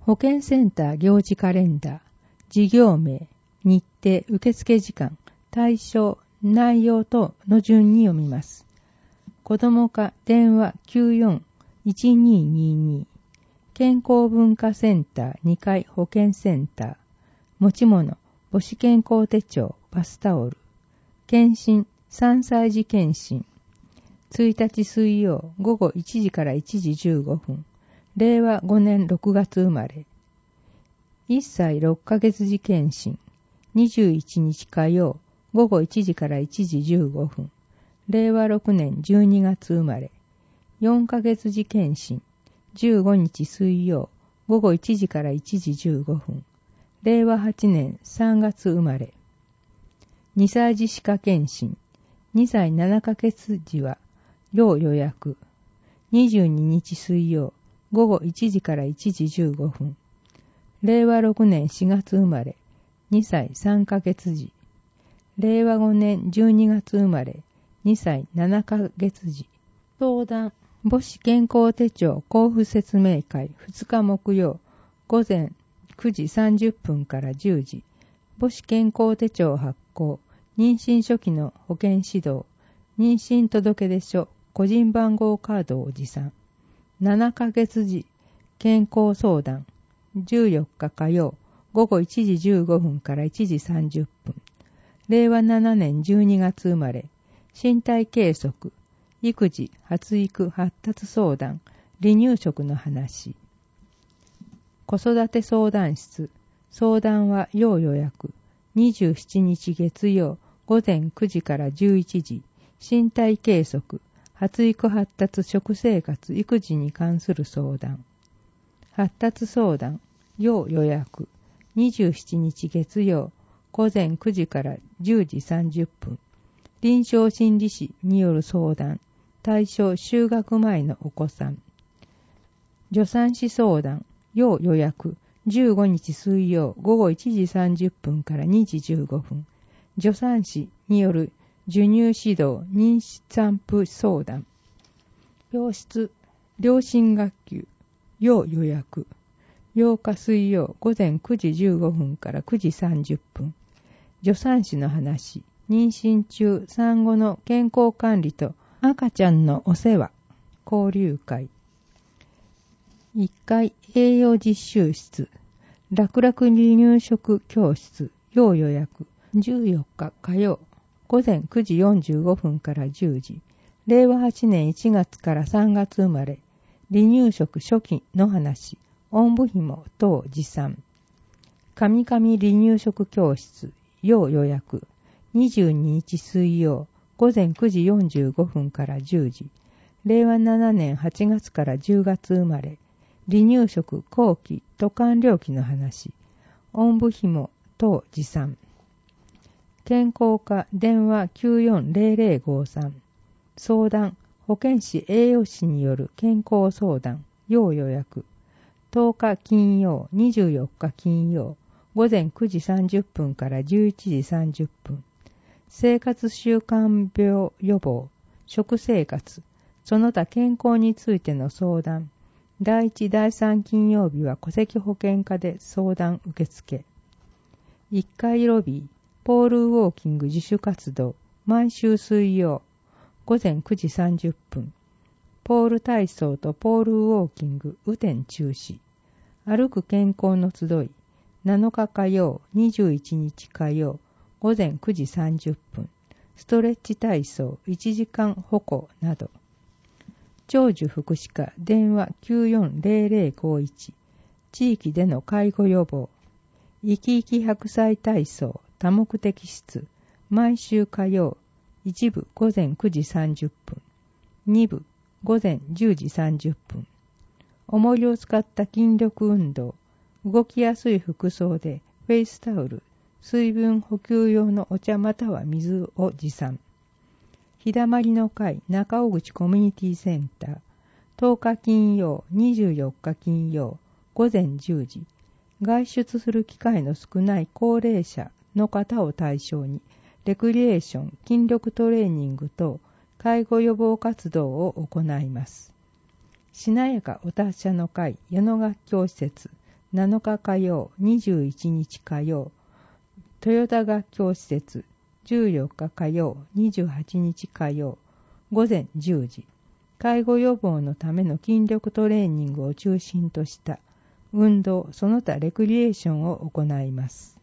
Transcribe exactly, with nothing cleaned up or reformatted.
保健センター行事カレンダー、事業名、日程、受付時間、対象、内容等の順に読みます。子ども課電話 きゅうよんいちにーにーにー 健康文化センターにかい保健センター持ち物母子健康手帳バスタオル検診さんさい児検診ついたち水曜午後いちじからいちじじゅうごふんれいわごねんろくがつ生まれいっさいろっかげつ児検診にじゅういちにち火曜午後いちじからいちじじゅうごふんれいわろくねんじゅうにがつ生まれよんかげつ児検診じゅうごにち水曜午後いちじからいちじじゅうごふんれいわはちねんさんがつ生まれにさい児歯科検診にさいななかげつ児は要予約にじゅうににち水曜午後いちじからいちじじゅうごふんれいわろくねんしがつ生まれにさいさんかげつ児れいわごねんじゅうにがつ生まれにさいななかげつ児相談母子健康手帳交付説明会ふつか木曜午前くじさんじゅっぷんからじゅうじ母子健康手帳発行妊娠初期の保健指導妊娠届出書個人番号カードを持参ななかげつ児健康相談じゅうよっか火曜午後いちじじゅうごふんからいちじさんじゅっぷんれいわななねんじゅうにがつ生まれ身体計測育児発育発達相談離乳食の話子育て相談室相談は要予約にじゅうしちにち月曜午前くじからじゅういちじ身体計測発育発達食生活育児に関する相談発達相談要予約にじゅうしちにち月曜午前くじからじゅうじさんじゅっぷん臨床心理士による相談対象就学前のお子さん助産師相談要予約じゅうごにち水曜午後いちじさんじゅっぷんからにじじゅうごふん助産師による授乳指導妊産婦相談病室両親学級要予約ようか水曜午前くじじゅうごふんからくじさんじゅっぷん助産師の話妊娠中産後の健康管理と赤ちゃんのお世話交流会いっかい栄養実習室楽々離乳食教室要予約じゅうよっか火曜午前くじよんじゅうごふんからじゅうじれいわはちねんいちがつからさんがつ生まれ離乳食初期の話おんぶひも等持参かみかみ離乳食教室要予約にじゅうににち水曜午前くじよんじゅうごふんからじゅうじれいわななねんはちがつからじゅうがつ生まれ離乳食後期渡韓料期の話おんぶひも等持参健康課電話きゅうよんぜろぜろごさん相談保健師栄養士による健康相談要予約とおか金曜にじゅうよっか金曜午前くじさんじゅっぷんからじゅういちじさんじゅっぷん生活習慣病予防食生活その他健康についての相談だいいちだいさん金曜日は戸籍保健課で相談受付いっかいロビーポールウォーキング自主活動毎週水曜午前くじさんじゅっぷんポール体操とポールウォーキング雨天中止歩く健康の集いなのか火曜にじゅういちにち火曜午前くじさんじゅっぷんストレッチ体操いちじかん歩行など長寿福祉課電話きゅうよんぜろぜろごいち地域での介護予防生き生き白菜体操多目的室毎週火曜一部午前くじさんじゅっぷん二部午前じゅうじさんじゅっぷん重りを使った筋力運動動きやすい服装でフェイスタオル水分補給用のお茶または水を持参日だまりの会中尾口コミュニティセンターとおか金曜にじゅうよっか金曜午前じゅうじ外出する機会の少ない高齢者の方を対象にレクリエーション筋力トレーニング等介護予防活動を行います。しなやかお達者の会矢野学教施設なのか火曜、にじゅういちにち火曜、豊田学教施設、じゅうよっか火曜、にじゅうはちにち火曜、午前じゅうじ、介護予防のための筋力トレーニングを中心とした運動その他レクリエーションを行います。